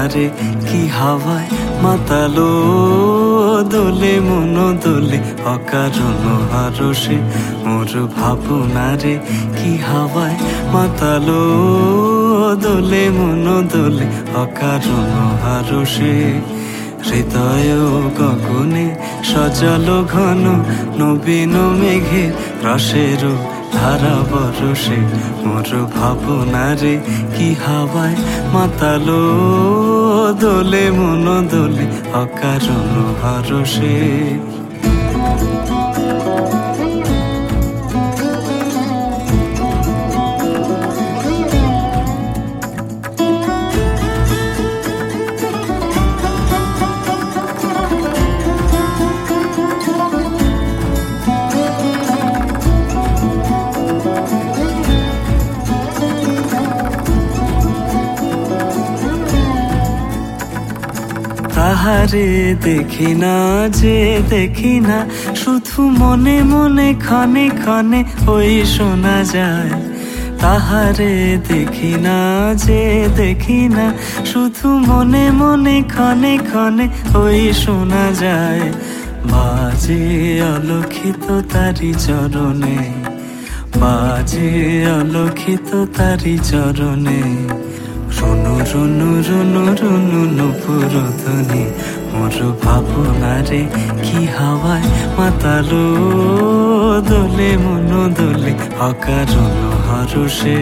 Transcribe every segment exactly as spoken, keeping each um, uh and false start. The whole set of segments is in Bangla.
ভাবনারে কি হাওয়ায় মাতালো দোলে মন দোলে অকারণ হরষে মোর ভাবনারে কি হাওয়ায় মাতালো দোলে মন দোলে অকারণ হরষে হৃদয় গগনে সজল ঘন নবীন মেঘে রসের ধারা বরষে মোর ভাবনারে কি হাওয়ায় মাতালো দোলে মন দোলে অকারণ হরষে তাহারে দেখি না যে দেখি না শুধু মনে মনে ক্ষণে ক্ষণে ওই শোনা যায় তাহারে দেখি না যে দেখি না শুধু মনে মনে ক্ষণে ক্ষণে ওই শোনা যায় বাজে অলক্ষিত তারি চরণে বাজে অলক্ষিত তারি চরণে রুনু রুনু রুনু রুনু নুপুর ধ্বনি মোর ভাবনারে কি হাওয়ায় মাতালো দোলে মন দোলে অকারণ হরষে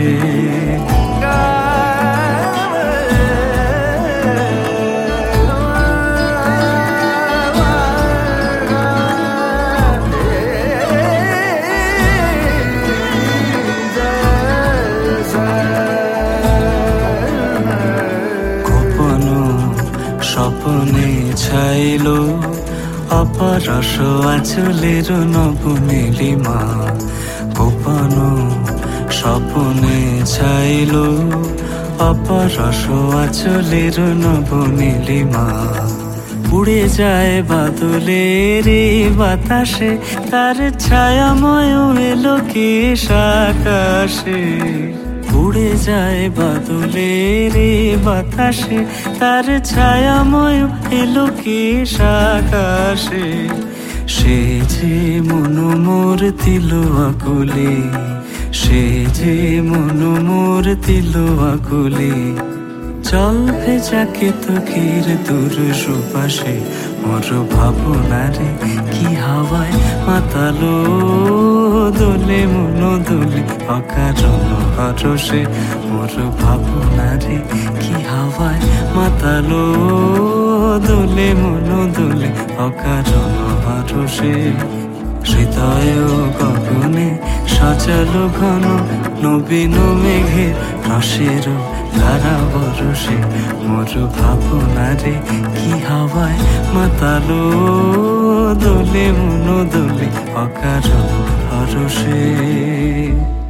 স্বপনে ছাইল অপরস আঁচলের নব নীলিমা গোপন স্বপনে ছাইল অপরস আঁচলের নব নীলিমা উড়ে যায় বাদলের বাতাসে তার ছায়াময় এলো কেশ আকাশে উড়ে যায় বাদলের বাতাসে তার ছায়াময় এলো কেশ আকাশে সে যে মন মোর তিল আকুলে সে যে মন মোর তিল আকুলে জল ভেজাকে তোকের দূর সুপাশে মোর ভাবনারে কি হাওয়ায় মাতালো দোলে মন দোলে অকারণ হরষে মোর ভাবনারে কি হাওয়ায় মাতালো দোলে মন দোলে অকারণ হরষে হৃদয় গগনে সজল ঘন নবীন মেঘে রসের ধারা বরষে মোর ভাবনারে কি হাওয়ায় মাতালো দোলে মন দোলে অকারণ হরষে।